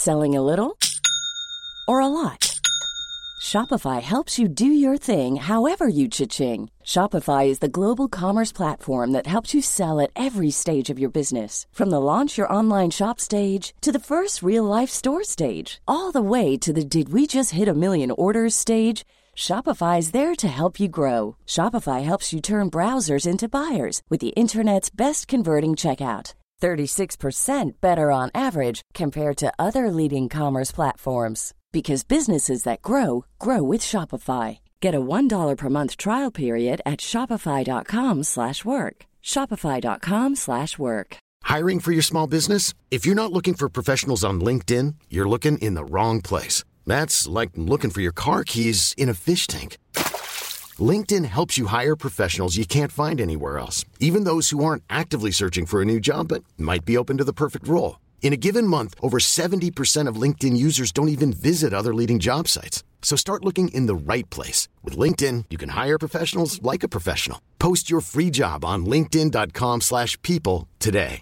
Selling a little or a lot? Shopify helps you do your thing however you cha-ching. Shopify is the global commerce platform that helps you sell at every stage of your business. From the launch your online shop stage to the first real-life store stage, all the way to the did we just hit a million orders stage. Shopify is there to help you grow. Shopify helps you turn browsers into buyers with the internet's best converting checkout. 36% better on average compared to other leading commerce platforms. Because businesses that grow, grow with Shopify. Get a $1 per month trial period at shopify.com/work. Shopify.com/work. Hiring for your small business? If you're not looking for professionals on LinkedIn, you're looking in the wrong place. That's like looking for your car keys in a fish tank. LinkedIn helps you hire professionals you can't find anywhere else, even those who aren't actively searching for a new job but might be open to the perfect role. In a given month, over 70% of LinkedIn users don't even visit other leading job sites. So start looking in the right place. With LinkedIn, you can hire professionals like a professional. Post your free job on linkedin.com/people today.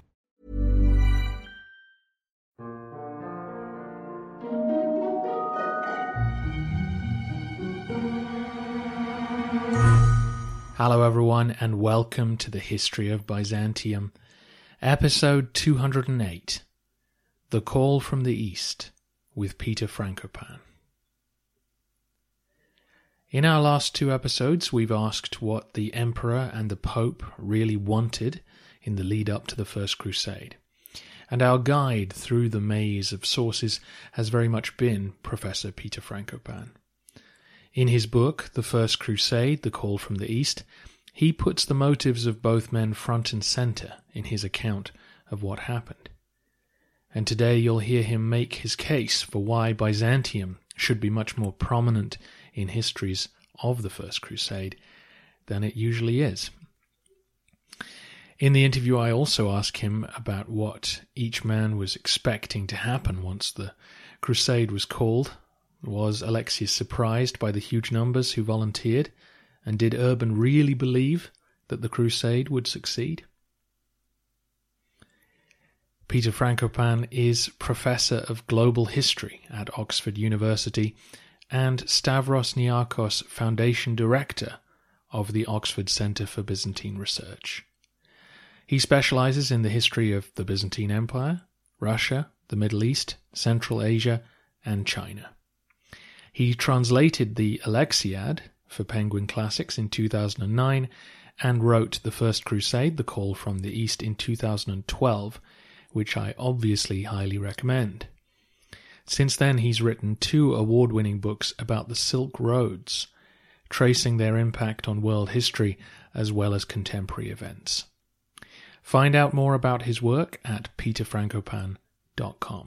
Hello everyone and welcome to the History of Byzantium, episode 208, The Call from the East, with Peter Frankopan. In our last two episodes, we've asked what the Emperor and the Pope really wanted in the lead up to the First Crusade, and our guide through the maze of sources has very much been Professor Peter Frankopan. In his book, The First Crusade, The Call from the East, he puts the motives of both men front and centre in his account of what happened. And today you'll hear him make his case for why Byzantium should be much more prominent in histories of the First Crusade than it usually is. In the interview I also ask him about what each man was expecting to happen once the crusade was called. Was Alexius surprised by the huge numbers who volunteered? And did Urban really believe that the crusade would succeed? Peter Frankopan is Professor of Global History at Oxford University and Stavros Niarchos Foundation Director of the Oxford Centre for Byzantine Research. He specializes in the history of the Byzantine Empire, Russia, the Middle East, Central Asia, and China. He translated the Alexiad for Penguin Classics in 2009 and wrote The First Crusade, The Call from the East in 2012, which I obviously highly recommend. Since then, he's written two award-winning books about the Silk Roads, tracing their impact on world history as well as contemporary events. Find out more about his work at peterfrankopan.com.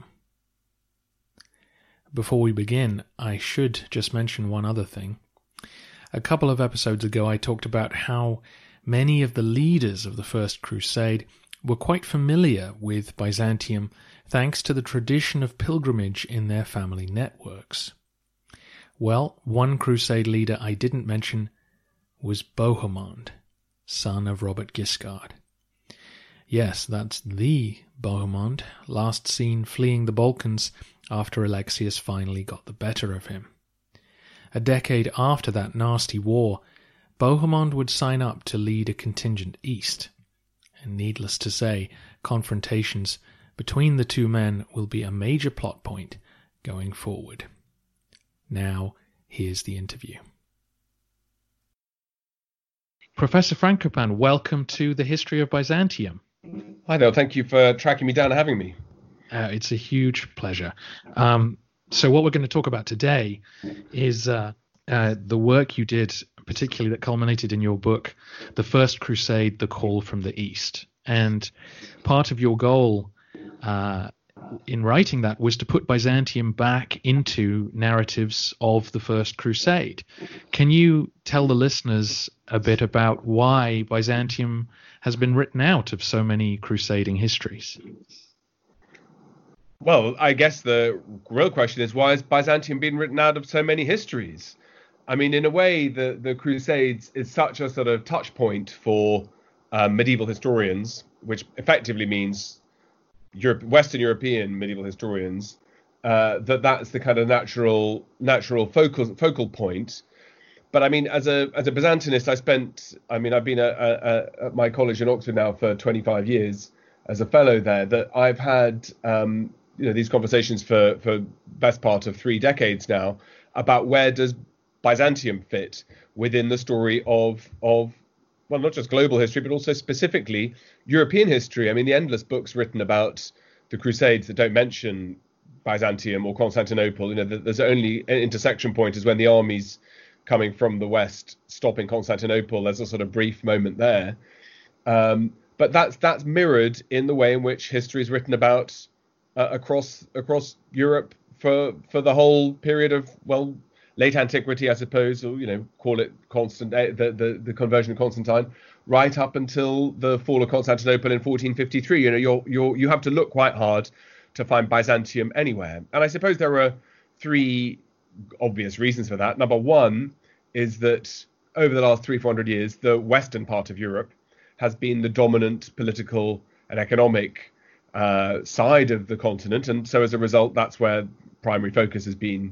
Before we begin, I should just mention one other thing. A couple of episodes ago I talked about how many of the leaders of the First Crusade were quite familiar with Byzantium thanks to the tradition of pilgrimage in their family networks. Well, one crusade leader I didn't mention was Bohemond, son of Robert Guiscard. Yes, that's the Bohemond, last seen fleeing the Balkans after Alexius finally got the better of him. A decade after that nasty war, Bohemond would sign up to lead a contingent east. And needless to say, confrontations between the two men will be a major plot point going forward. Now, here's the interview. Professor Frankopan, welcome to the History of Byzantium. Hi there, thank you for tracking me down and having me. It's a huge pleasure. So what we're going to talk about today is the work you did, particularly that culminated in your book, The First Crusade, The Call from the East. And part of your goal in writing that was to put Byzantium back into narratives of the First Crusade. Can you tell the listeners a bit about why Byzantium has been written out of so many crusading histories? Well, I guess the real question is, why has Byzantium been written out of so many histories? I mean, in a way, the Crusades is such a sort of touch point for medieval historians, which effectively means Western European medieval historians, that's the kind of natural focal point. But I mean, as a Byzantinist, I've been at my college in Oxford now for 25 years as a fellow there. That I've had these conversations for best part of 3 decades now about where does Byzantium fit within the story of well, not just global history, but also specifically European history. I mean, the endless books written about the Crusades that don't mention Byzantium or Constantinople. There's only an intersection point is when the armies coming from the west stopping Constantinople. There's a sort of brief moment there. But that's mirrored in the way in which history is written about across Europe for the whole period of, well, late antiquity, I suppose, or call it the conversion of Constantine, right up until the fall of Constantinople in 1453. You have to look quite hard to find Byzantium anywhere. And I suppose there are 3 obvious reasons for that. Number one is that over the last 300-400 years, the western part of Europe has been the dominant political and economic side of the continent, and so as a result, that's where primary focus has been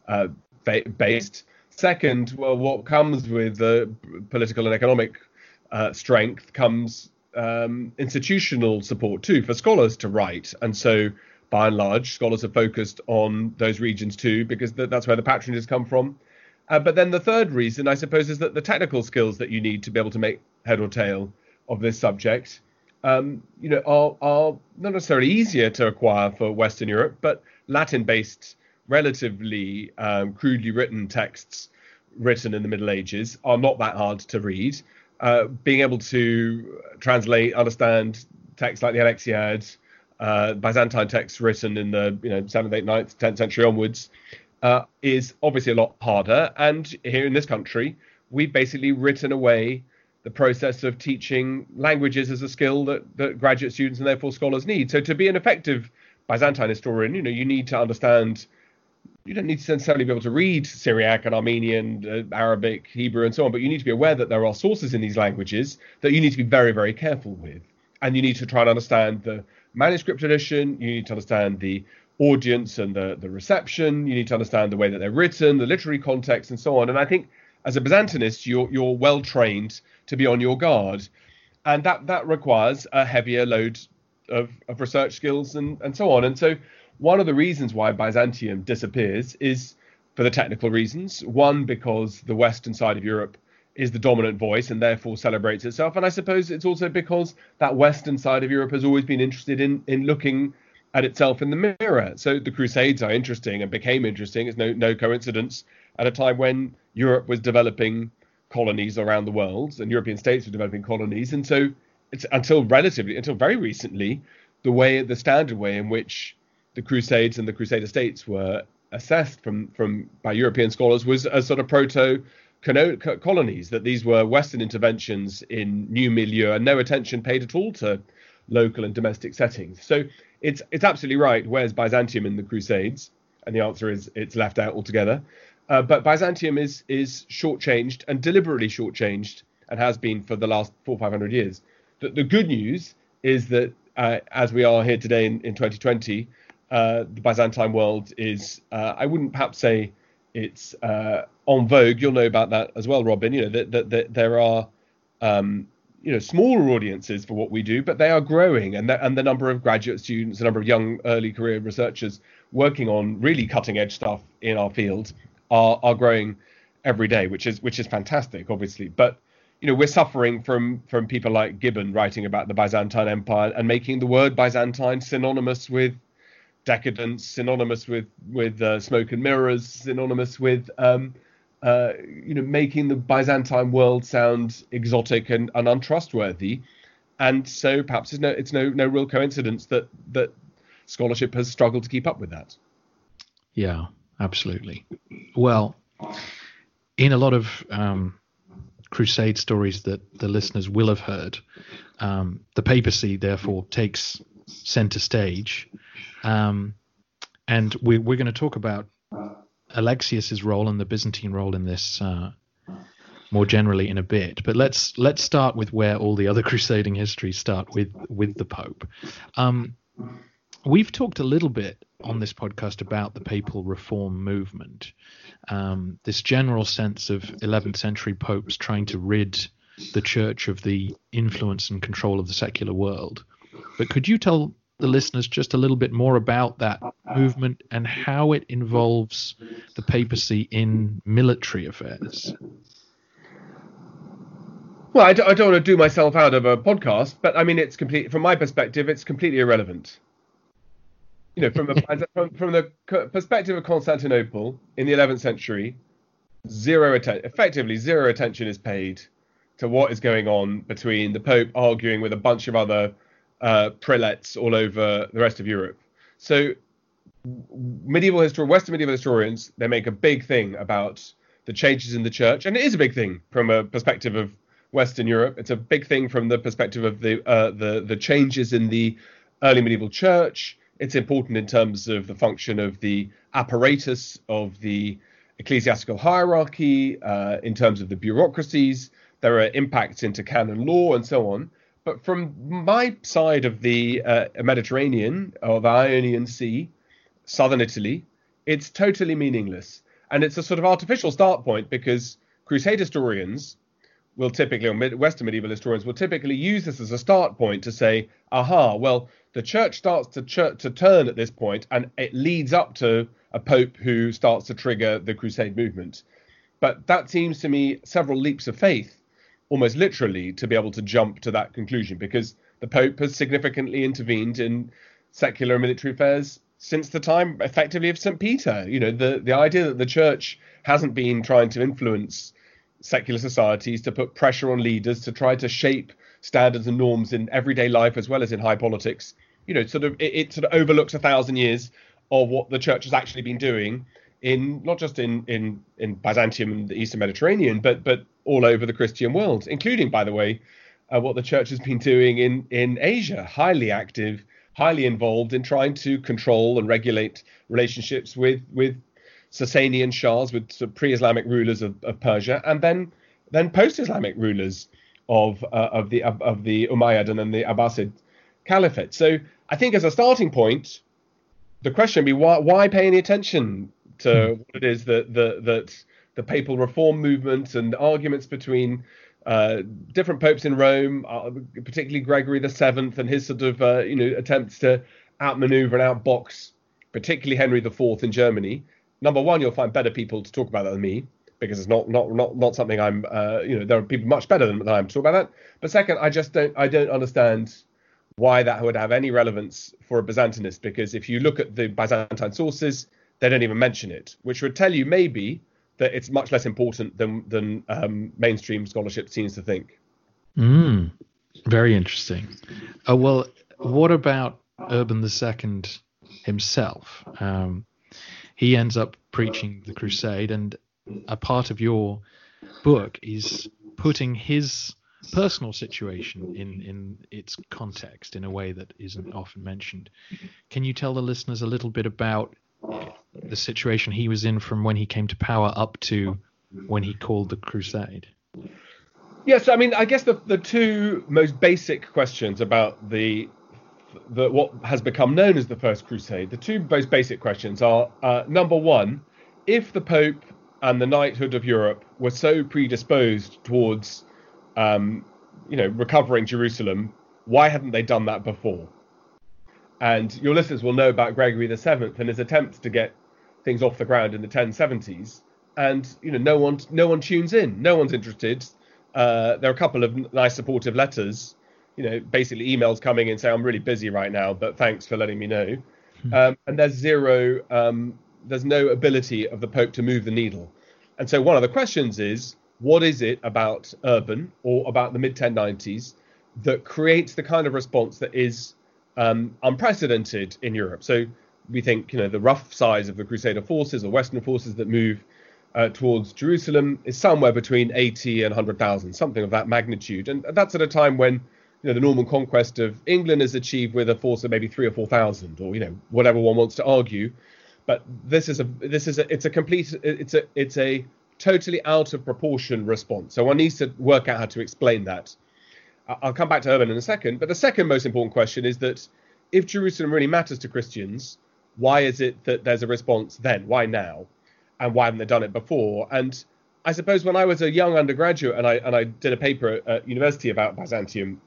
based. Second, well, what comes with the political and economic strength comes institutional support too for scholars to write, and so by and large, scholars have focused on those regions too, because that's where the patronages come from. But then the third reason, I suppose, is that the technical skills that you need to be able to make head or tail of this subject, are not necessarily easier to acquire for Western Europe, but Latin-based, relatively crudely written texts written in the Middle Ages are not that hard to read. Being able to translate, understand texts like the Alexiad, Byzantine texts written in the 7th, 8th, 9th, 10th century onwards, is obviously a lot harder. And here in this country, we've basically written away the process of teaching languages as a skill that graduate students and therefore scholars need. So to be an effective Byzantine historian, you need to understand. You don't need to necessarily be able to read Syriac and Armenian, Arabic, Hebrew, and so on, but you need to be aware that there are sources in these languages that you need to be very, very careful with. And you need to try and understand the manuscript tradition. You need to understand the audience and the reception. You need to understand the way that they're written, the literary context, and so on. And I think as a Byzantinist, you're well trained to be on your guard. And that requires a heavier load of research skills and so on. And so one of the reasons why Byzantium disappears is for the technical reasons. One, because the western side of Europe is the dominant voice and therefore celebrates itself. And I suppose it's also because that western side of Europe has always been interested in looking at itself in the mirror. So the Crusades are interesting and became interesting. It's no coincidence at a time when Europe was developing colonies around the world and European states were developing colonies. And so it's until very recently, the standard way in which the Crusades and the Crusader states were assessed by European scholars was as sort of proto-colonies, that these were Western interventions in new milieu and no attention paid at all to local and domestic settings. So it's absolutely right. Where's Byzantium in the Crusades? And the answer is it's left out altogether. But Byzantium is shortchanged and deliberately shortchanged and has been for the last 400-500 years. The good news is that as we are here today in 2020, the Byzantine world is, I wouldn't perhaps say it's en vogue. You'll know about that as well, Robin. That there are smaller audiences for what we do, but they are growing, and the number of graduate students, the number of young early career researchers working on really cutting edge stuff in our field are growing every day, which is fantastic, obviously. But we're suffering from people like Gibbon writing about the Byzantine Empire and making the word Byzantine synonymous with decadence, synonymous with smoke and mirrors, synonymous with making the Byzantine world sound exotic and untrustworthy. And so perhaps it's no real coincidence that scholarship has struggled to keep up with that. Yeah, absolutely. Well, in a lot of Crusade stories that the listeners will have heard, the papacy therefore takes center stage. And we're going to talk about Alexius's role and the Byzantine role in this more generally in a bit. But let's start with where all the other crusading histories start, with the Pope. We've talked a little bit on this podcast about the papal reform movement, this general sense of 11th century popes trying to rid the church of the influence and control of the secular world. But could you tell the listeners just a little bit more about that movement and how it involves the papacy in military affairs? Well, I don't want to do myself out of a podcast, but I mean, from my perspective, it's completely irrelevant. You know, from the perspective of Constantinople in the 11th century, effectively zero attention is paid to what is going on between the Pope arguing with a bunch of other prelates all over the rest of Europe. So Western medieval historians, they make a big thing about the changes in the church, and it is a big thing from a perspective of Western Europe. It's a big thing from the perspective of the changes in the early medieval church. It's important in terms of the function of the apparatus of the ecclesiastical hierarchy, in terms of the bureaucracies. There are impacts into canon law and so on. But from my side of the Mediterranean, or the Ionian Sea, southern Italy, it's totally meaningless. And it's a sort of artificial start point because Crusade historians will typically, or Western medieval historians will typically use this as a start point to say, aha, well, the church starts to turn at this point, and it leads up to a pope who starts to trigger the Crusade movement. But that seems to me several leaps of faith, almost literally, to be able to jump to that conclusion, because the pope has significantly intervened in secular and military affairs since the time, effectively, of St. Peter. You know, the idea that the church hasn't been trying to influence secular societies, to put pressure on leaders, to try to shape standards and norms in everyday life as well as in high politics. You know, it sort of overlooks 1,000 years of what the church has actually been doing in not just in Byzantium and the Eastern Mediterranean, but all over the Christian world, including, by the way, what the church has been doing in Asia, highly active, highly involved in trying to control and regulate relationships with Sasanian shahs, with sort of pre-Islamic rulers of Persia, and then post-Islamic rulers of the Umayyad and then the Abbasid Caliphate. So I think as a starting point, the question would be why pay any attention to what it is that the papal reform movement and arguments between different popes in Rome, particularly Gregory VII and his sort of attempts to outmaneuver and outbox, particularly Henry IV in Germany. Number one, you'll find better people to talk about that than me, because it's not something I'm there are people much better than I am to talk about that. But second, I don't understand why that would have any relevance for a Byzantinist, because if you look at the Byzantine sources, they don't even mention it, which would tell you maybe that it's much less important than mainstream scholarship seems to think. Very interesting. Well, what about Urban II himself? He ends up preaching the Crusade, and a part of your book is putting his personal situation in its context in a way that isn't often mentioned. Can you tell the listeners a little bit about the situation he was in from when he came to power up to when he called the Crusade? Yes, I mean, I guess the two most basic questions about the what has become known as the First Crusade, the two most basic questions are, number one, if the Pope and the knighthood of Europe were so predisposed towards recovering Jerusalem, why hadn't they done that before? And your listeners will know about Gregory VII and his attempts to get things off the ground in the 1070s. And no one tunes in, no one's interested. There are a couple of nice supportive letters, basically emails coming in saying, I'm really busy right now, but thanks for letting me know. And there's no ability of the Pope to move the needle. And so one of the questions is, what is it about Urban or about the mid-1090s that creates the kind of response that is unprecedented in Europe? So we think, the rough size of the Crusader forces or Western forces that move towards Jerusalem is somewhere between 80 and 100,000, something of that magnitude. And that's at a time when, the Norman conquest of England is achieved with a force of maybe 3,000 or 4,000, or, whatever one wants to argue. But it's a totally out of proportion response. So one needs to work out how to explain that. I'll come back to Urban in a second. But the second most important question is that if Jerusalem really matters to Christians, Why is it that there's a response then? Why now? And why haven't they done it before? And I suppose when I was a young undergraduate and I did a paper at university about Byzantium,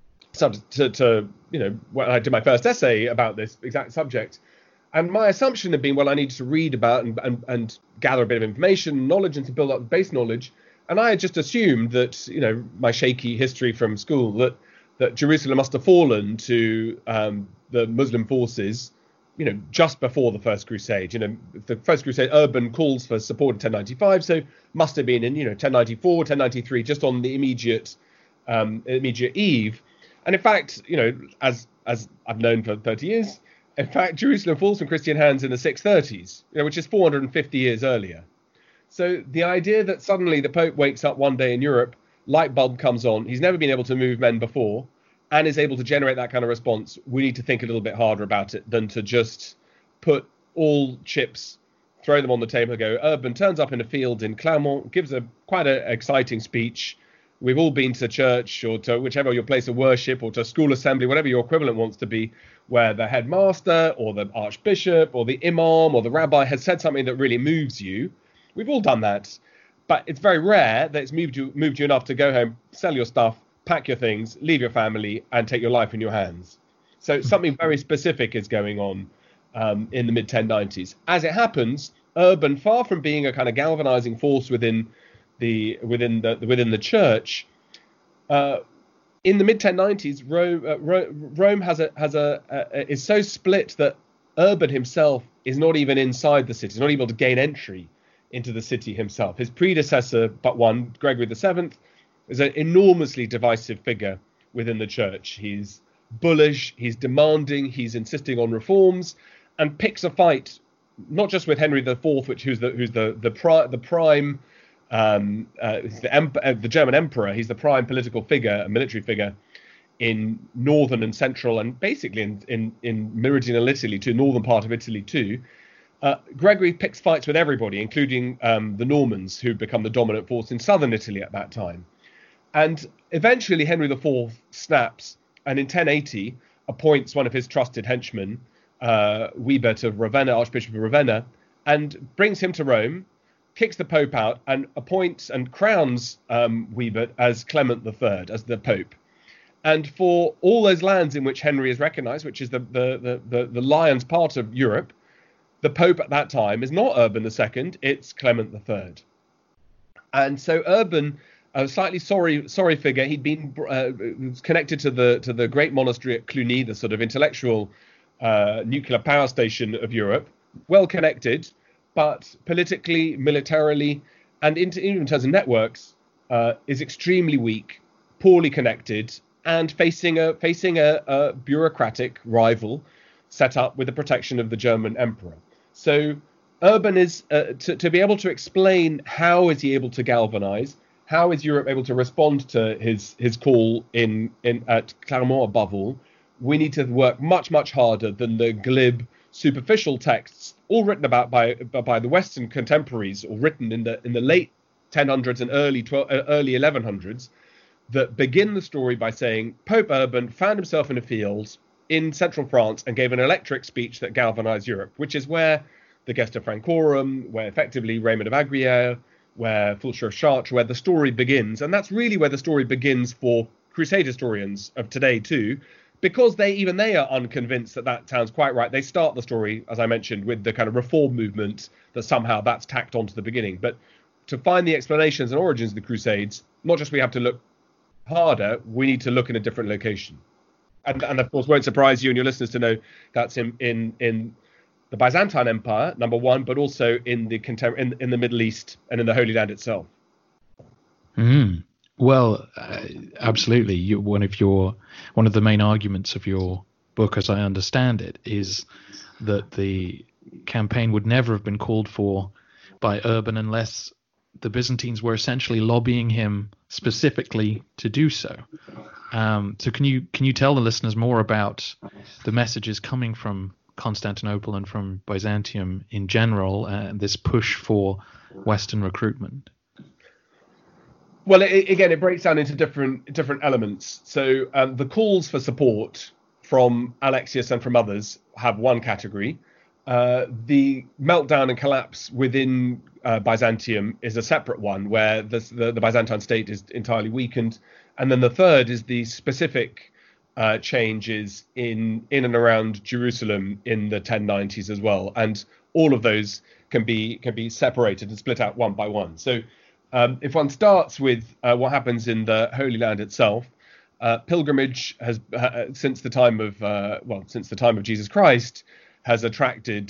when I did my first essay about this exact subject, and my assumption had been, well, I needed to read about and gather a bit of information, knowledge, and to build up base knowledge. And I had just assumed that, my shaky history from school, that Jerusalem must have fallen to the Muslim forces, just before the First Crusade. The First Crusade, Urban calls for support in 1095, so must have been in 1094, 1093, just on the immediate eve. And in fact, as I've known for 30 years, in fact, Jerusalem falls from Christian hands in the 630s, which is 450 years earlier. So the idea that suddenly the Pope wakes up one day in Europe, light bulb comes on, he's never been able to move men before, and is able to generate that kind of response, we need to think a little bit harder about it than to just put all chips, throw them on the table and go. Urban turns up in a field in Clermont, gives quite an exciting speech. We've all been to church or to whichever your place of worship or to school assembly, whatever your equivalent wants to be, where the headmaster or the archbishop or the imam or the rabbi has said something that really moves you. We've all done that, but it's very rare that it's moved you enough to go home, sell your stuff, pack your things, leave your family, and take your life in your hands. So something very specific is going on in the mid-1090s. As it happens, Urban, far from being a kind of galvanizing force within the church, in the mid-1090s, Rome is so split that Urban himself is not even inside the city, he's not able to gain entry into the city himself. His predecessor, but one, Gregory VII, is an enormously divisive figure within the church. He's bullish, he's demanding, he's insisting on reforms, and picks a fight not just with Henry IV, who's the prime, the German emperor. He's the prime political figure, a military figure in northern and central, and basically in meridional Italy too, northern part of Italy too. Gregory picks fights with everybody, including the Normans, who become the dominant force in southern Italy at that time. And eventually Henry IV snaps, and in 1080 appoints one of his trusted henchmen, Wibert of Ravenna, Archbishop of Ravenna, and brings him to Rome, kicks the Pope out, and appoints and crowns Wibert as Clement III, as the Pope. And for all those lands in which Henry is recognized, which is the lion's part of Europe, the Pope at that time is not Urban II, it's Clement III. And so Urban, a slightly sorry figure, he'd been connected to the great monastery at Cluny, the sort of intellectual nuclear power station of Europe, well connected, but politically, militarily, and even in terms of networks, is extremely weak, poorly connected, and facing a bureaucratic rival set up with the protection of the German emperor. So Urban is to be able to explain how is he able to galvanize, how is Europe able to respond to his call at Clermont above all. We need to work much, much harder than the glib, superficial texts, all written about by the Western contemporaries, or written in the late 1000s and early 1100s, that begin the story by saying Pope Urban found himself in a field in central France and gave an electric speech that galvanized Europe, which is where the Gesta Francorum, where effectively Raymond of Aguirre, where Fulcher of Chartres, where the story begins. And that's really where the story begins for Crusade historians of today too, because they are unconvinced that sounds quite right. They start the story, as I mentioned, with the kind of reform movement, that somehow that's tacked on to the beginning. But to find the explanations and origins of the Crusades, not just we have to look harder, we need to look in a different location. And of course, won't surprise you and your listeners to know that's in the Byzantine Empire, number one, but also in the Middle East and in the Holy Land itself. Well, absolutely. One of the main arguments of your book, as I understand it, is that the campaign would never have been called for by Urban unless the Byzantines were essentially lobbying him specifically to do so. So can you tell the listeners more about the messages coming from Constantinople and from Byzantium in general, and this push for Western recruitment? Well, it breaks down into different elements. So the calls for support from Alexius and from others have one category. The meltdown and collapse within Byzantium is a separate one, where the Byzantine state is entirely weakened. And then the third is the specific changes in and around Jerusalem in the 1090s as well. And all of those can be separated and split out one by one. So if one starts with what happens in the Holy Land itself, pilgrimage has since the time of Jesus Christ has attracted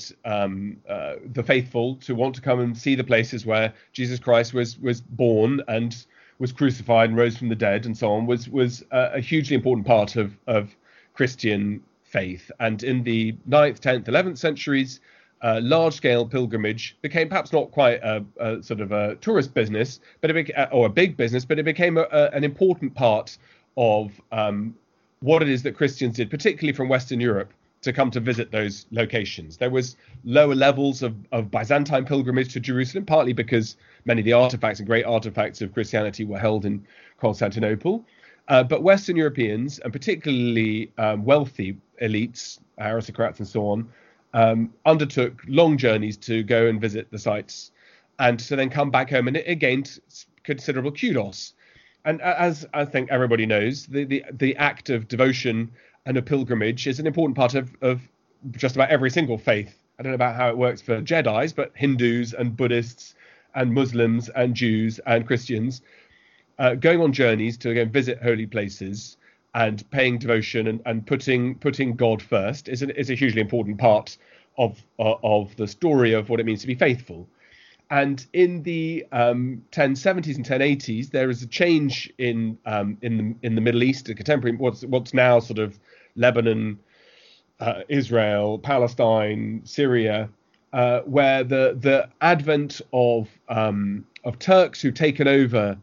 the faithful to want to come and see the places where Jesus Christ was born and was crucified and rose from the dead and so on, was a hugely important part of Christian faith. And in the 9th, 10th, 11th centuries, large-scale pilgrimage became perhaps not quite a sort of a tourist business, but or a big business, but it became an important part of what it is that Christians did, particularly from Western Europe, to come to visit those locations. There was lower levels of Byzantine pilgrimage to Jerusalem, partly because many of the artifacts and great artifacts of Christianity were held in Constantinople. But Western Europeans, and particularly wealthy elites, aristocrats and so on, undertook long journeys to go and visit the sites and to then come back home. And it gained considerable kudos. And as I think everybody knows, the act of devotion and a pilgrimage is an important part of just about every single faith. I don't know about how it works for Jedis, but Hindus and Buddhists and Muslims and Jews and Christians going on journeys to again visit holy places and paying devotion and putting God first is a hugely important part of the story of what it means to be faithful. And in the 1070s and 1080s, there is a change in the Middle East, the contemporary what's now sort of Lebanon, Israel, Palestine, Syria, where the advent of Turks who've taken over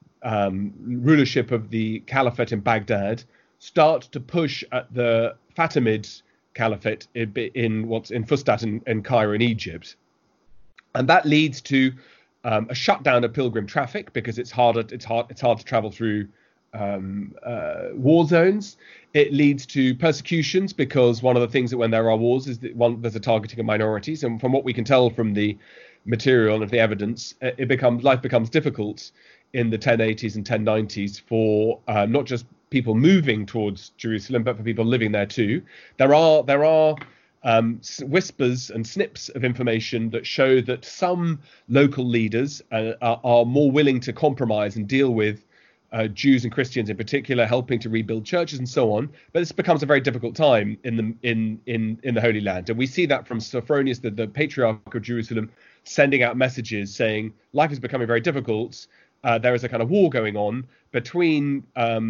rulership of the Caliphate in Baghdad start to push at the Fatimid Caliphate in Fustat and Cairo in Egypt. And that leads to a shutdown of pilgrim traffic because it's hard to travel through war zones. It leads to persecutions because one of the things that when there are wars is that there's a targeting of minorities. And from what we can tell from the material and of the evidence, life becomes difficult in the 1080s and 1090s for not just people moving towards Jerusalem, but for people living there too. There are whispers and snips of information that show that some local leaders are more willing to compromise and deal with Jews and Christians in particular, helping to rebuild churches and so on. But this becomes a very difficult time in the Holy Land, and we see that from Sophronius, the Patriarch of Jerusalem, sending out messages saying life is becoming very difficult. There is a kind of war going on between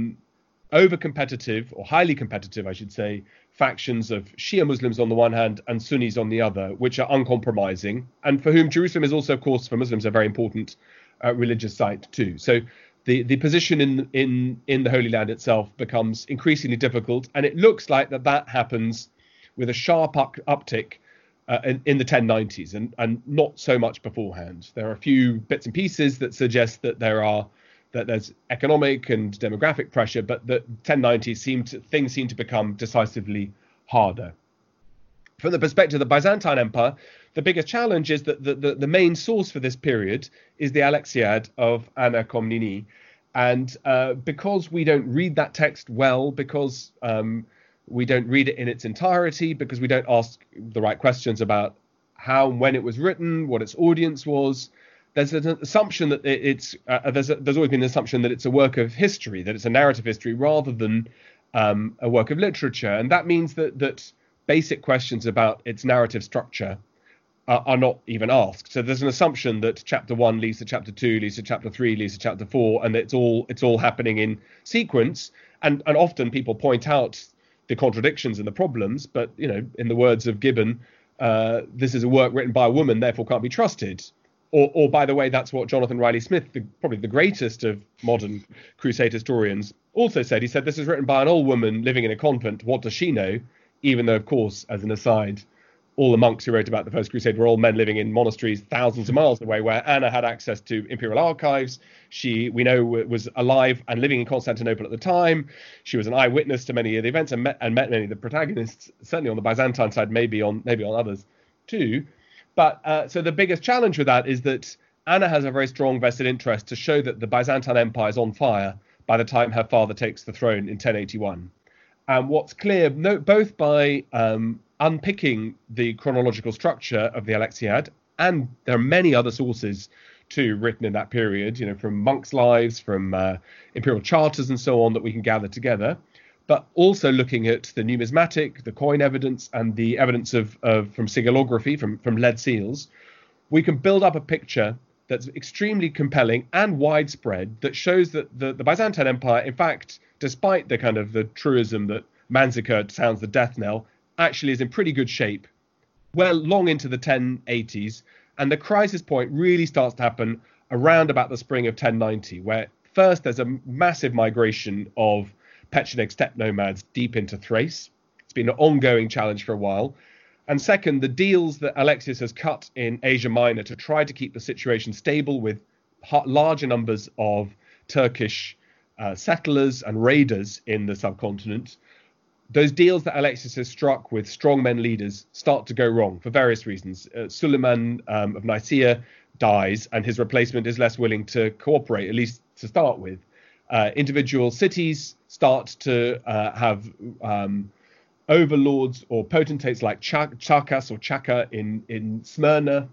over-competitive, or highly competitive, I should say, factions of Shia Muslims on the one hand and Sunnis on the other, which are uncompromising, and for whom Jerusalem is also, of course, for Muslims, a very important religious site too. So the position in the Holy Land itself becomes increasingly difficult, and it looks like that happens with a sharp uptick in the 1090s and not so much beforehand. There are a few bits and pieces that suggest that there's economic and demographic pressure, but the 1090s things seem to become decisively harder. From the perspective of the Byzantine Empire, the biggest challenge is that the main source for this period is the Alexiad of Anna Komnene. And because we don't read that text well, because we don't read it in its entirety, because we don't ask the right questions about how and when it was written, what its audience was, there's an assumption that there's always been an assumption that it's a work of history, that it's a narrative history rather than a work of literature. And that means that basic questions about its narrative structure are not even asked. So there's an assumption that chapter 1 leads to chapter 2, leads to chapter 3, leads to chapter 4, and it's all happening in sequence. And often people point out the contradictions and the problems, but in the words of Gibbon, this is a work written by a woman, therefore can't be trusted. Or by the way, that's what Jonathan Riley-Smith, probably the greatest of modern Crusade historians, also said. He said, this is written by an old woman living in a convent. What does she know? Even though, of course, as an aside, all the monks who wrote about the First Crusade were all men living in monasteries thousands of miles away, where Anna had access to imperial archives. She, we know, was alive and living in Constantinople at the time. She was an eyewitness to many of the events and met many of the protagonists, certainly on the Byzantine side, maybe on others. too. But so the biggest challenge with that is that Anna has a very strong vested interest to show that the Byzantine Empire is on fire by the time her father takes the throne in 1081. And what's clear, both by unpicking the chronological structure of the Alexiad, and there are many other sources too written in that period, from monks' lives, from imperial charters and so on, that we can gather together, but also looking at the numismatic, the coin evidence, and the evidence from sigillography, from lead seals, we can build up a picture that's extremely compelling and widespread that shows that the Byzantine Empire, in fact, despite the kind of the truism that Manzikert sounds the death knell, actually is in pretty good shape, well long into the 1080s. And the crisis point really starts to happen around about the spring of 1090, where first there's a massive migration of Pechenegs steppe nomads deep into Thrace. It's been an ongoing challenge for a while. And second, the deals that Alexius has cut in Asia Minor to try to keep the situation stable with larger numbers of Turkish settlers and raiders in the subcontinent, those deals that Alexius has struck with strongmen leaders start to go wrong for various reasons. Suleiman of Nicaea dies, and his replacement is less willing to cooperate, at least to start with. Individual cities start to have overlords or potentates like Chakas or Chaka in Smyrna,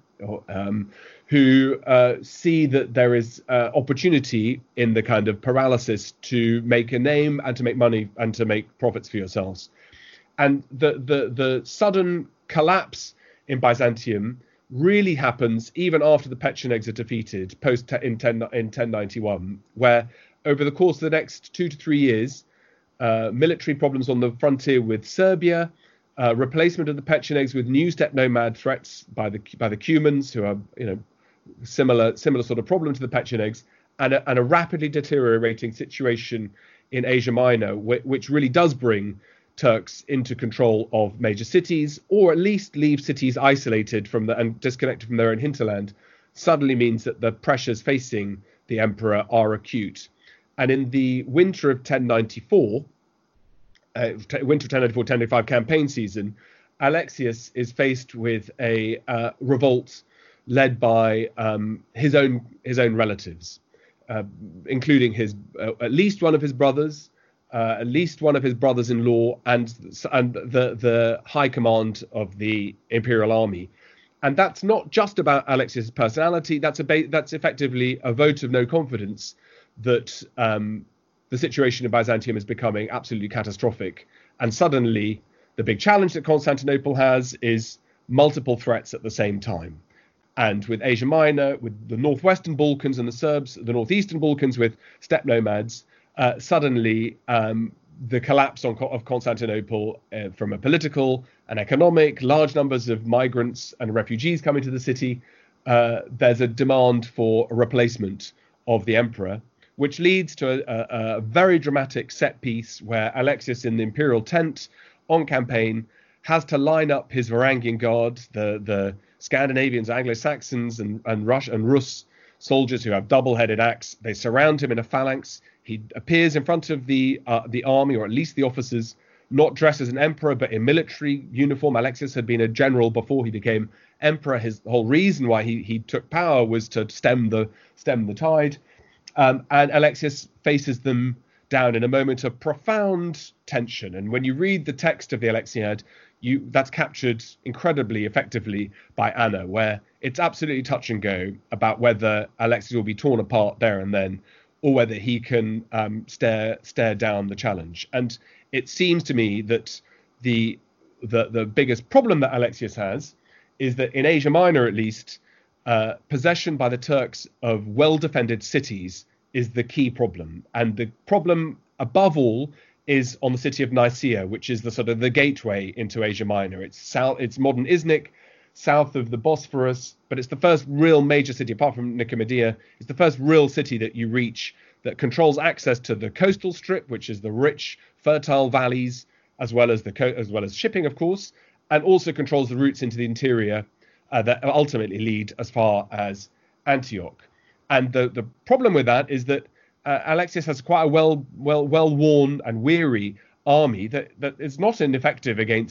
who see that there is opportunity in the kind of paralysis to make a name and to make money and to make profits for yourselves. And the sudden collapse in Byzantium really happens even after the Pechenegs are defeated in 1091, where over the course of the next 2 to 3 years, military problems on the frontier with Serbia, replacement of the Pechenegs with new steppe nomad threats by the Cumans, who are similar sort of problem to the Pechenegs, and a rapidly deteriorating situation in Asia Minor, which really does bring Turks into control of major cities, or at least leave cities isolated and disconnected from their own hinterland, suddenly means that the pressures facing the emperor are acute. And in the winter of 1094, winter of 1094-1095 campaign season, Alexius is faced with a revolt led by his own relatives, including at least one of his brothers, at least one of his brothers-in-law, and the high command of the imperial army. And that's not just about Alexius' personality. That's effectively a vote of no confidence that the situation in Byzantium is becoming absolutely catastrophic. And suddenly, the big challenge that Constantinople has is multiple threats at the same time. And with Asia Minor, with the northwestern Balkans and the Serbs, the northeastern Balkans with steppe nomads, suddenly the collapse of Constantinople from a political and economic, large numbers of migrants and refugees coming to the city, there's a demand for a replacement of the emperor, which leads to a very dramatic set piece where Alexius in the imperial tent on campaign has to line up his Varangian guard, the Scandinavians, Anglo-Saxons and Rus soldiers who have double-headed axe. They surround him in a phalanx. He appears in front of the army, or at least the officers, not dressed as an emperor, but in military uniform. Alexius had been a general before he became emperor. His whole reason why he took power was to stem the tide. And Alexius faces them down in a moment of profound tension. And when you read the text of the Alexiad, that's captured incredibly effectively by Anna, where it's absolutely touch and go about whether Alexius will be torn apart there and then, or whether he can stare down the challenge. And it seems to me that the biggest problem that Alexius has is that in Asia Minor, at least, possession by the Turks of well-defended cities is the key problem. And the problem, above all, is on the city of Nicaea, which is the sort of the gateway into Asia Minor. It's modern Iznik, south of the Bosphorus, but it's the first real major city, apart from Nicomedia. It's the first real city that you reach that controls access to the coastal strip, which is the rich, fertile valleys, as well as shipping, of course, and also controls the routes into the interior that ultimately lead as far as Antioch. And the problem with that is that Alexius has quite a well-worn and weary army that is not ineffective against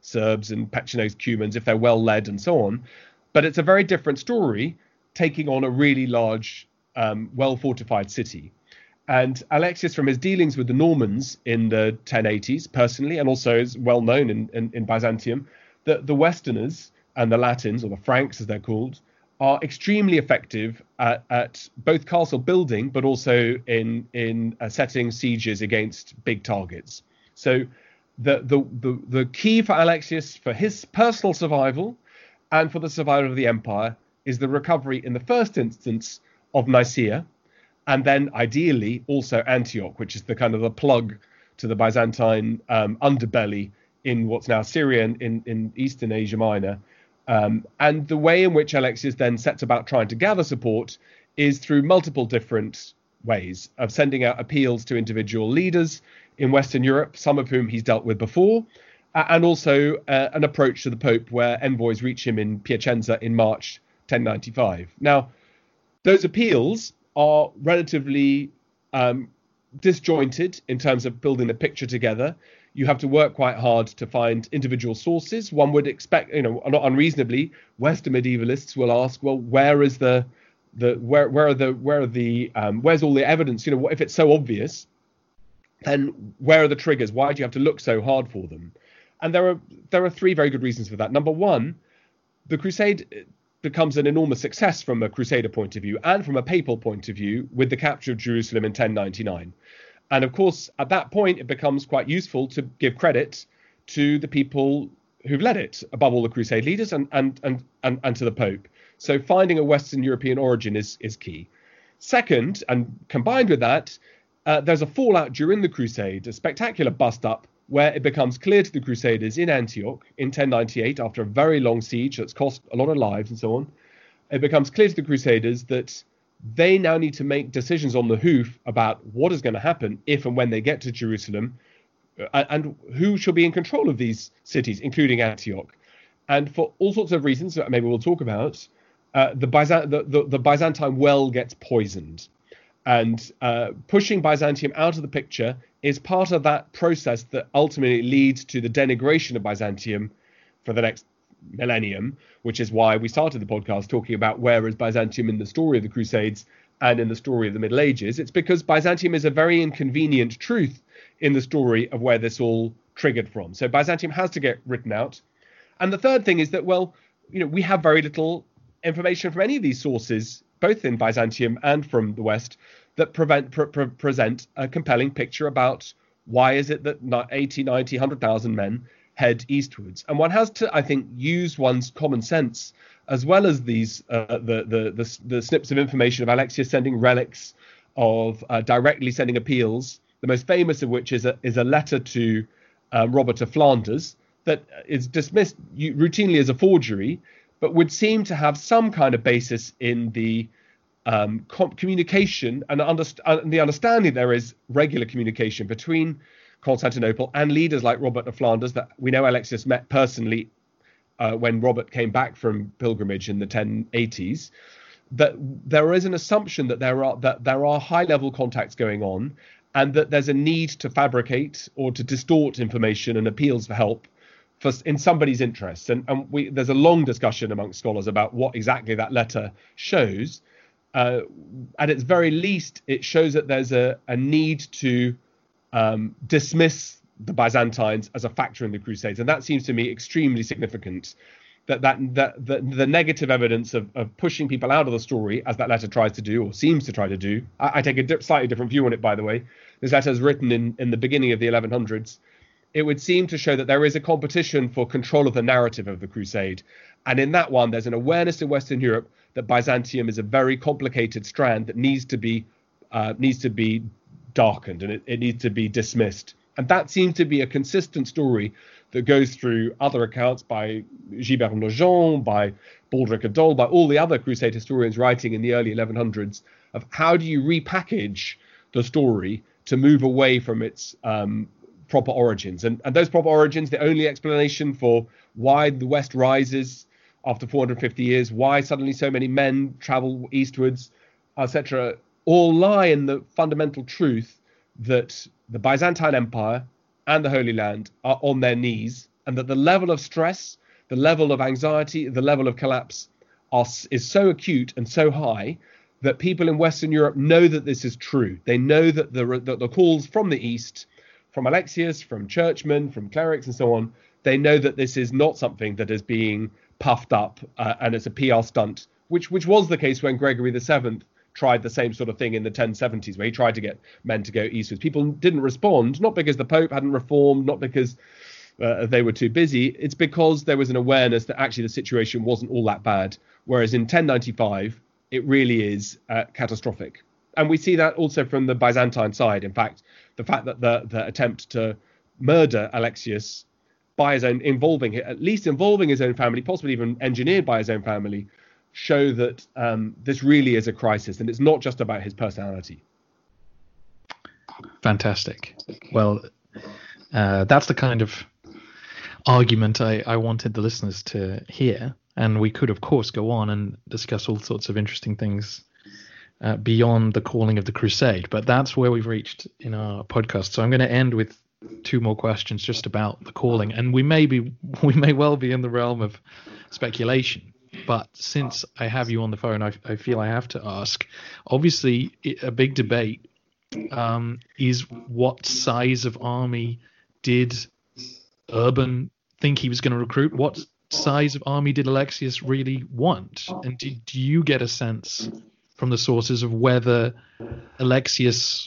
Serbs and Pechenegs Cumans if they're well led and so on. But it's a very different story taking on a really large, well-fortified city. And Alexius, from his dealings with the Normans in the 1080s, personally, and also is well known in Byzantium, that the Westerners and the Latins, or the Franks as they're called, are extremely effective at both castle building, but also in setting sieges against big targets. So the key for Alexius, for his personal survival and for the survival of the empire, is the recovery in the first instance of Nicaea, and then ideally also Antioch, which is the kind of the plug to the Byzantine underbelly in what's now Syria in Eastern Asia Minor. And the way in which Alexius then sets about trying to gather support is through multiple different ways of sending out appeals to individual leaders in Western Europe, some of whom he's dealt with before, and also an approach to the Pope where envoys reach him in Piacenza in March 1095. Now, those appeals are relatively disjointed in terms of building the picture together. You have to work quite hard to find individual sources. One would expect, not unreasonably, Western medievalists will ask, well, where's all the evidence? If it's so obvious, then where are the triggers? Why do you have to look so hard for them? And there are three very good reasons for that. Number one, the crusade becomes an enormous success from a crusader point of view and from a papal point of view with the capture of Jerusalem in 1099. And of course, at that point, it becomes quite useful to give credit to the people who've led it, above all the crusade leaders and to the Pope. So finding a Western European origin is key. Second, and combined with that, there's a fallout during the crusade, a spectacular bust-up, where it becomes clear to the Crusaders in Antioch in 1098, after a very long siege that's cost a lot of lives and so on, it becomes clear to the Crusaders that they now need to make decisions on the hoof about what is going to happen if and when they get to Jerusalem, and who shall be in control of these cities, including Antioch. And for all sorts of reasons that maybe we'll talk about, the Byzantine well gets poisoned. And pushing Byzantium out of the picture is part of that process that ultimately leads to the denigration of Byzantium for the next millennium, which is why we started the podcast talking about where is Byzantium in the story of the Crusades and in the story of the Middle Ages. It's because Byzantium is a very inconvenient truth in the story of where this all triggered from. So Byzantium has to get written out. And the third thing is that, we have very little information from any of these sources, both in Byzantium and from the West, that present a compelling picture about why is it that 80, 90, 100,000 men head eastwards. And one has to, I think, use one's common sense, as well as these the snips of information of Alexius sending relics, of directly sending appeals, the most famous of which is a letter to Robert of Flanders that is dismissed routinely as a forgery, but would seem to have some kind of basis in the communication and the understanding there is regular communication between Constantinople and leaders like Robert of Flanders that we know Alexius met personally when Robert came back from pilgrimage in the 1080s. That there is an assumption that there are high-level contacts going on, and that there's a need to fabricate or to distort information and appeals for help in somebody's interests. And there's a long discussion amongst scholars about what exactly that letter shows. At its very least, it shows that there's a need to dismiss the Byzantines as a factor in the Crusades, and that seems to me extremely significant. That the negative evidence of pushing people out of the story, as that letter tries to do or seems to try to do. I take a slightly different view on it, by the way. This letter is written in the beginning of the 1100s. It would seem to show that there is a competition for control of the narrative of the Crusade, and in that one, there's an awareness in Western Europe that Byzantium is a very complicated strand that needs to be darkened, and it needs to be dismissed. And that seems to be a consistent story that goes through other accounts by Gilbert Nogent, by Baldric of Dole, by all the other Crusade historians writing in the early 1100s, of how do you repackage the story to move away from its proper origins. And those proper origins, the only explanation for why the West rises after 450 years, why suddenly so many men travel eastwards, etc., all lie in the fundamental truth that the Byzantine Empire and the Holy Land are on their knees and that the level of stress, the level of anxiety, the level of collapse is so acute and so high that people in Western Europe know that this is true. They know that the calls from the East, from Alexius, from churchmen, from clerics and so on, they know that this is not something that is being puffed up and it's a PR stunt, which was the case when Gregory VII tried the same sort of thing in the 1070s, where he tried to get men to go eastwards. People didn't respond, not because the Pope hadn't reformed, not because they were too busy. It's because there was an awareness that actually the situation wasn't all that bad. Whereas in 1095, it really is catastrophic. And we see that also from the Byzantine side. In fact, the fact that the attempt to murder Alexius by his own, involving his own family, possibly even engineered by his own family, show that this really is a crisis, and it's not just about his personality. Fantastic. Well, that's the kind of argument I wanted the listeners to hear. And we could, of course, go on and discuss all sorts of interesting things beyond the calling of the crusade. But that's where we've reached in our podcast. So I'm going to end with two more questions just about the calling. And we may well be in the realm of speculation. But since I have you on the phone, I feel I have to ask. Obviously, a big debate is what size of army did Urban think he was going to recruit? What size of army did Alexius really want? And do you get a sense from the sources of whether Alexius,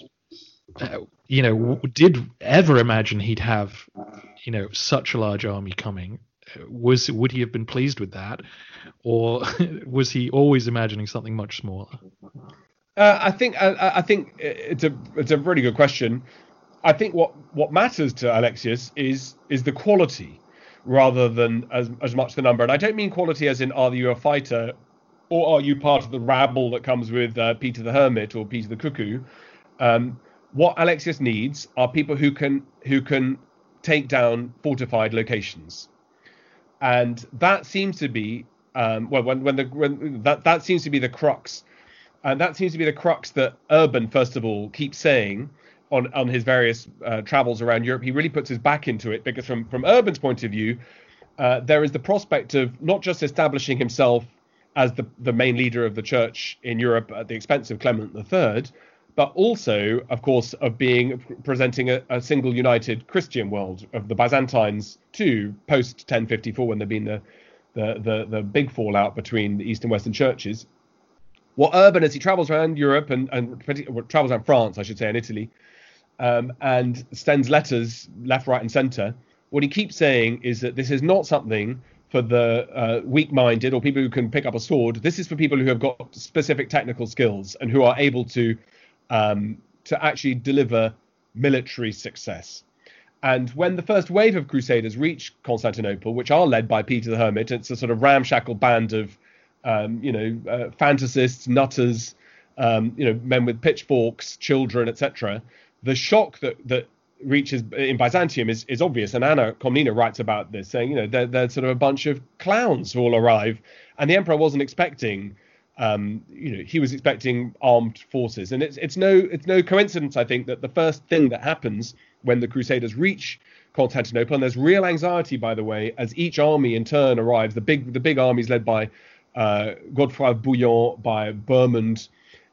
did ever imagine he'd have, such a large army coming? Would he have been pleased with that, or was he always imagining something much smaller? I think it's a really good question. I think what matters to Alexius is the quality rather than as much the number. And I don't mean quality as in, are you a fighter or are you part of the rabble that comes with Peter the Hermit or Peter the Cuckoo? What Alexius needs are people who can take down fortified locations. And that seems to be that seems to be the crux, and that seems to be the crux that Urban, first of all, keeps saying on his various travels around Europe. He really puts his back into it because from Urban's point of view, there is the prospect of not just establishing himself as the main leader of the church in Europe at the expense of Clement III, but also, of course, of presenting a single united Christian world of the Byzantines too, post 1054, when there'd been the big fallout between the East and Western churches. What Urban, as he travels around Europe and travels around France, I should say, and Italy, and sends letters left, right, and centre, what he keeps saying is that this is not something for the weak-minded or people who can pick up a sword. This is for people who have got specific technical skills and who are able to actually deliver military success. And when the first wave of crusaders reach Constantinople, which are led by Peter the Hermit, it's a sort of ramshackle band of fantasists, nutters, men with pitchforks, children, etc. The shock that reaches in Byzantium is obvious, and Anna Komnena writes about this, saying, they're sort of a bunch of clowns who all arrive, and the emperor wasn't expecting. He was expecting armed forces, and it's no coincidence, I think, that the first thing that happens when the Crusaders reach Constantinople, and there's real anxiety, by the way, as each army in turn arrives. The big armies led by Godefroy of Bouillon, by Bourmond,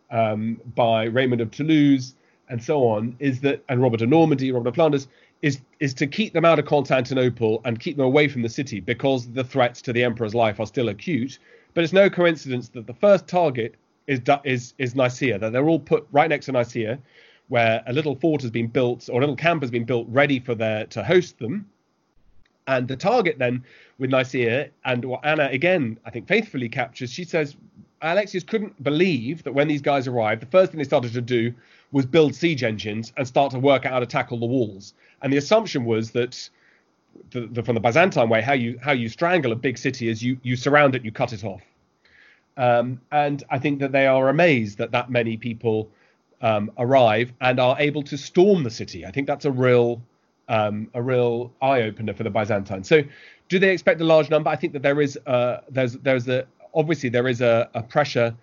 by Raymond of Toulouse, and so on, and Robert of Normandy, Robert of Flanders, is to keep them out of Constantinople and keep them away from the city, because the threats to the emperor's life are still acute. But it's no coincidence that the first target is Nicaea, that they're all put right next to Nicaea, where a little fort has been built, or a little camp has been built ready to host them. And the target then with Nicaea, and what Anna, again, I think faithfully captures, she says Alexius couldn't believe that when these guys arrived, the first thing they started to do was build siege engines and start to work out how to tackle the walls. And the assumption was that from the Byzantine way, how you strangle a big city is you surround it, you cut it off. And I think that they are amazed that many people arrive and are able to storm the city. I think that's a real eye opener for the Byzantines. So, do they expect a large number? I think that there is obviously a pressure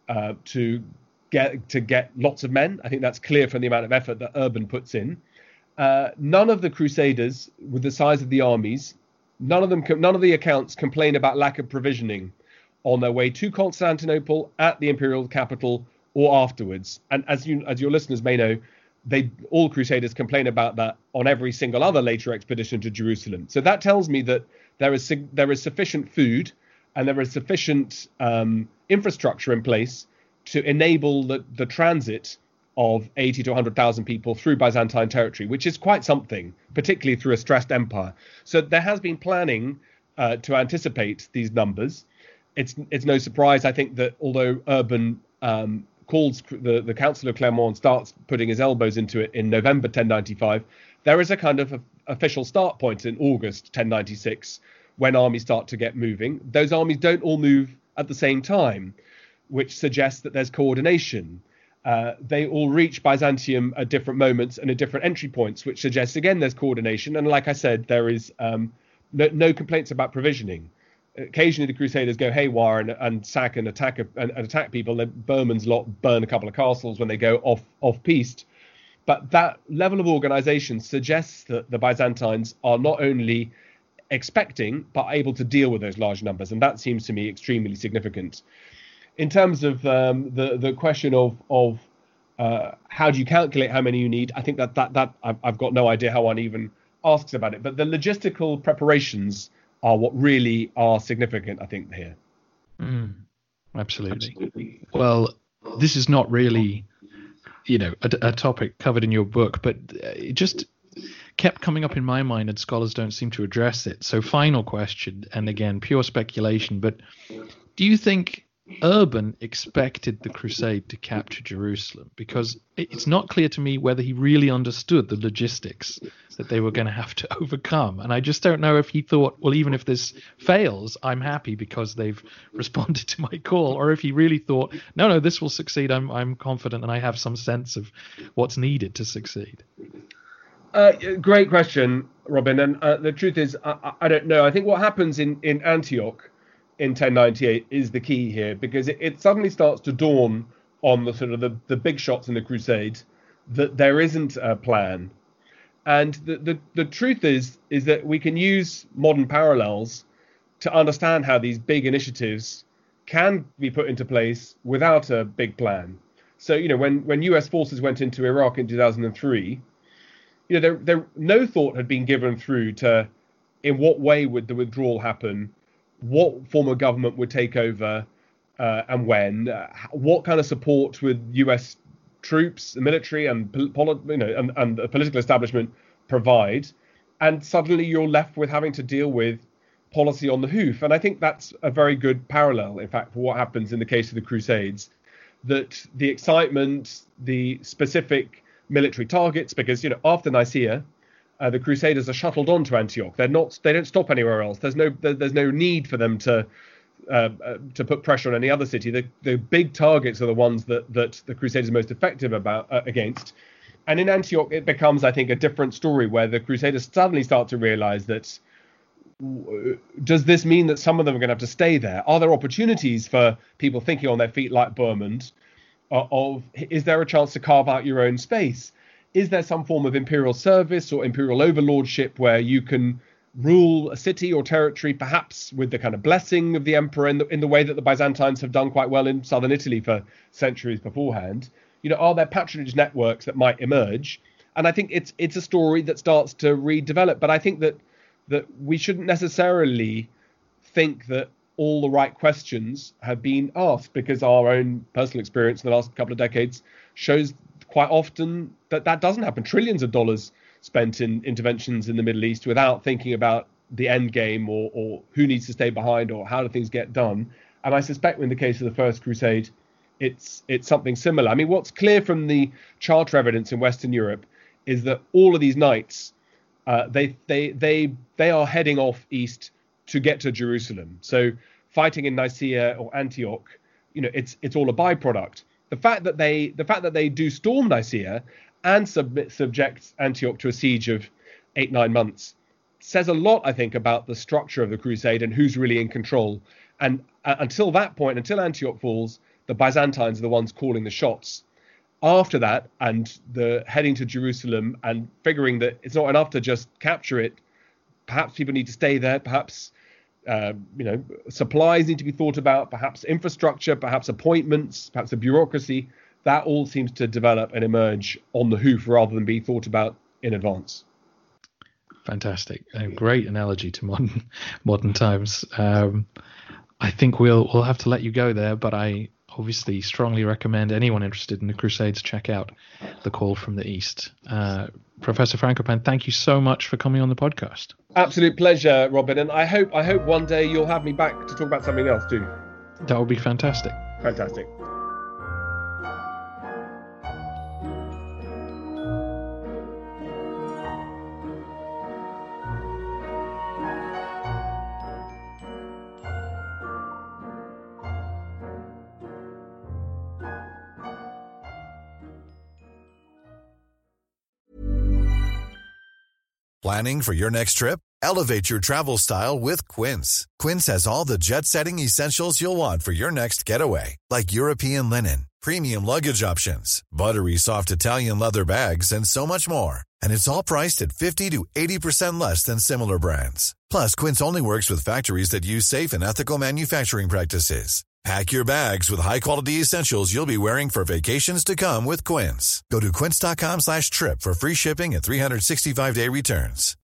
to get lots of men. I think that's clear from the amount of effort that Urban puts in. none of the Crusaders, with the size of the armies, none of the accounts complain about lack of provisioning on their way to Constantinople, at the imperial capital, or afterwards. And as your listeners may know, all Crusaders complain about that on every single other later expedition to Jerusalem. So that tells me that there is sufficient food and there is sufficient infrastructure in place to enable the transit of 80 to 100,000 people through Byzantine territory, which is quite something, particularly through a stressed empire. So there has been planning to anticipate these numbers. It's no surprise, I think, that although Urban calls the Council of Clermont, starts putting his elbows into it in November 1095, there is a kind of official start point in August 1096 when armies start to get moving. Those armies don't all move at the same time, which suggests that there's coordination. They all reach Byzantium at different moments and at different entry points, which suggests, again, there's coordination. And like I said, there is no complaints about provisioning. Occasionally, the Crusaders go haywire and sack and attack people. The Berman's lot burn a couple of castles when they go off-piste. But that level of organization suggests that the Byzantines are not only expecting, but able to deal with those large numbers. And that seems to me extremely significant. In terms of the question of how do you calculate how many you need, I think that I've got no idea how one even asks about it. But the logistical preparations are what really are significant, I think, here. Absolutely. Well, this is not really, a topic covered in your book, but it just kept coming up in my mind, and scholars don't seem to address it. So, final question, and again, pure speculation, but do you think Urban expected the crusade to capture Jerusalem? Because it's not clear to me whether he really understood the logistics that they were going to have to overcome. And I just don't know if he thought, well, even if this fails, I'm happy because they've responded to my call, or if he really thought, no, this will succeed. I'm confident and I have some sense of what's needed to succeed. Great question, Robin. And the truth is, I don't know. I think what happens in Antioch in 1098 is the key here, because it suddenly starts to dawn on the sort of the big shots in the crusade that there isn't a plan. And the truth is that we can use modern parallels to understand how these big initiatives can be put into place without a big plan. So, when US forces went into Iraq in 2003, there no thought had been given through to in what way would the withdrawal happen, what form of government would take over, and when, what kind of support would US troops, the military, and the political establishment provide. And suddenly you're left with having to deal with policy on the hoof. And I think that's a very good parallel, in fact, for what happens in the case of the Crusades, that the excitement, the specific military targets, because, after Nicaea, the Crusaders are shuttled on to Antioch. They don't stop anywhere else. There's no need for them to put pressure on any other city. The big targets are the ones that the Crusaders are most effective against. And in Antioch, it becomes, I think, a different story where the Crusaders suddenly start to realize that, does this mean that some of them are going to have to stay there? Are there opportunities for people thinking on their feet like Bermond is there a chance to carve out your own space? Is there some form of imperial service or imperial overlordship where you can rule a city or territory, perhaps with the kind of blessing of the emperor in the way that the Byzantines have done quite well in southern Italy for centuries beforehand? Are there patronage networks that might emerge? And I think it's a story that starts to redevelop. But I think that we shouldn't necessarily think that all the right questions have been asked, because our own personal experience in the last couple of decades shows quite often that doesn't happen. Trillions of dollars spent in interventions in the Middle East without thinking about the end game or who needs to stay behind or how do things get done. And I suspect in the case of the First Crusade, it's something similar. I mean, what's clear from the charter evidence in Western Europe is that all of these knights, they are heading off east to get to Jerusalem. So fighting in Nicaea or Antioch, it's all a byproduct. The fact that they do storm Nicaea and subject Antioch to a siege of 8-9 months says a lot, I think, about the structure of the crusade and who's really in control. And until that point, until Antioch falls, the Byzantines are the ones calling the shots. after that, and the heading to Jerusalem and figuring that it's not enough to just capture it, perhaps people need to stay there, perhaps supplies need to be thought about, perhaps infrastructure, perhaps appointments, perhaps a bureaucracy. That all seems to develop and emerge on the hoof rather than be thought about in advance. Fantastic. A great analogy to modern times. I think we'll have to let you go there, but I obviously strongly recommend anyone interested in the Crusades check out The Call from the East. Professor Frankopan, thank you so much for coming on the podcast. Absolute pleasure, Robin, and I hope one day you'll have me back to talk about something else too. That would be fantastic. Fantastic. Planning for your next trip? Elevate your travel style with Quince. Quince has all the jet-setting essentials you'll want for your next getaway, like European linen, premium luggage options, buttery soft Italian leather bags, and so much more. And it's all priced at 50 to 80% less than similar brands. Plus, Quince only works with factories that use safe and ethical manufacturing practices. Pack your bags with high-quality essentials you'll be wearing for vacations to come with Quince. Go to quince.com/trip for free shipping and 365-day returns.